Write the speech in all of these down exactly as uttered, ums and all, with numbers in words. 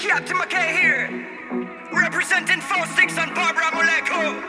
Captain McKay here, representing four six and Barbara Moleko.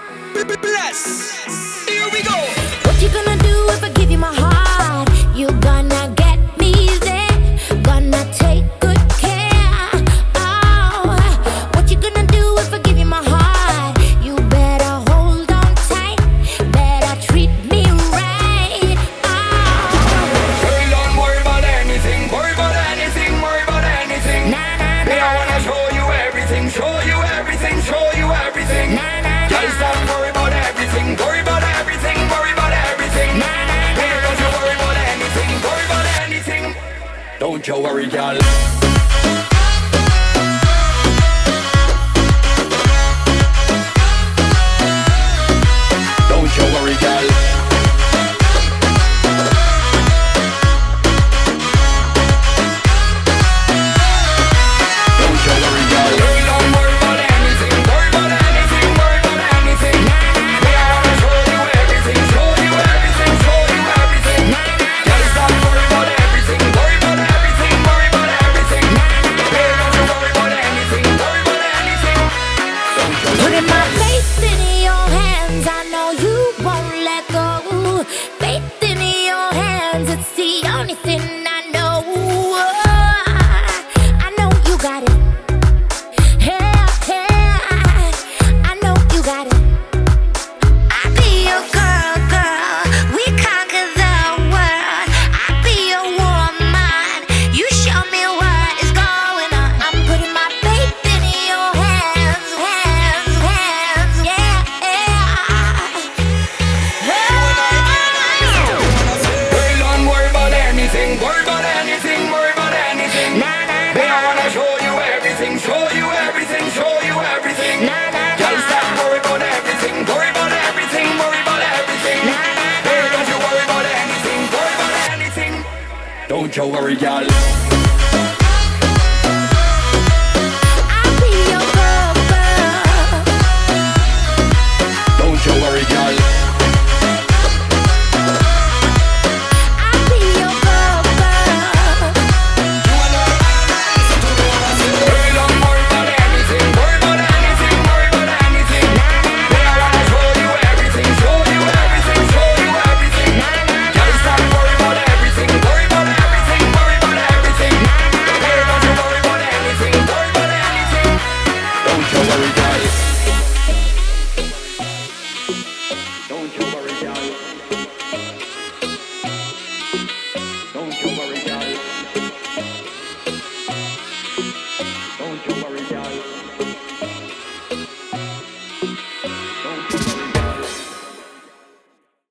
Bless. Here we go. What you gonna do if I give you my heart? You gonna get me there, gonna take good care. Oh, what you gonna do if I give you my heart? You better hold on tight, better treat me right. Oh, girl, don't worry about anything, worry about anything, worry about anything. Nah, nah, nah. Me, I wanna show you everything, show you everything, show you everything. Nah, nah, nah. Girl, stop worry about everything, worry about everything, worry about everything. Nah, nah, nah. Me, don't you worry about anything, worry about anything. Don't you worry, girl. Don't you worry, girl. Don't you worry, girl. Girl, don't worry about anything, worry about anything, worry about anything. Me, I wanna show you everything, show you everything, show you everything. Girl, stop worry about everything, worry about everything, worry about everything. Me, don't you worry about anything, worry about anything. Don't you worry. Putting my faith in your hands, I know you won't let go. Faith in your hands, it's the only thing I know. I know you got it. Yeah, yeah, I know you got it. I'll be your girl, girl. We conquer the world. I'll be your woman. You show me what is going on. I'm putting my faith in your hands, hands, hands. Yeah, Girl, don't worry about anything, worry about anything, worry about anything. Nah, nah, Me, I nah. wanna show you everything, show you everything, show you everything. Nah, nah, Girl, nah. stop worry about everything, worry about everything, worry about everything. Nah, nah, Hey, don't you worry about anything, worry about anything. Don't you worry, girl.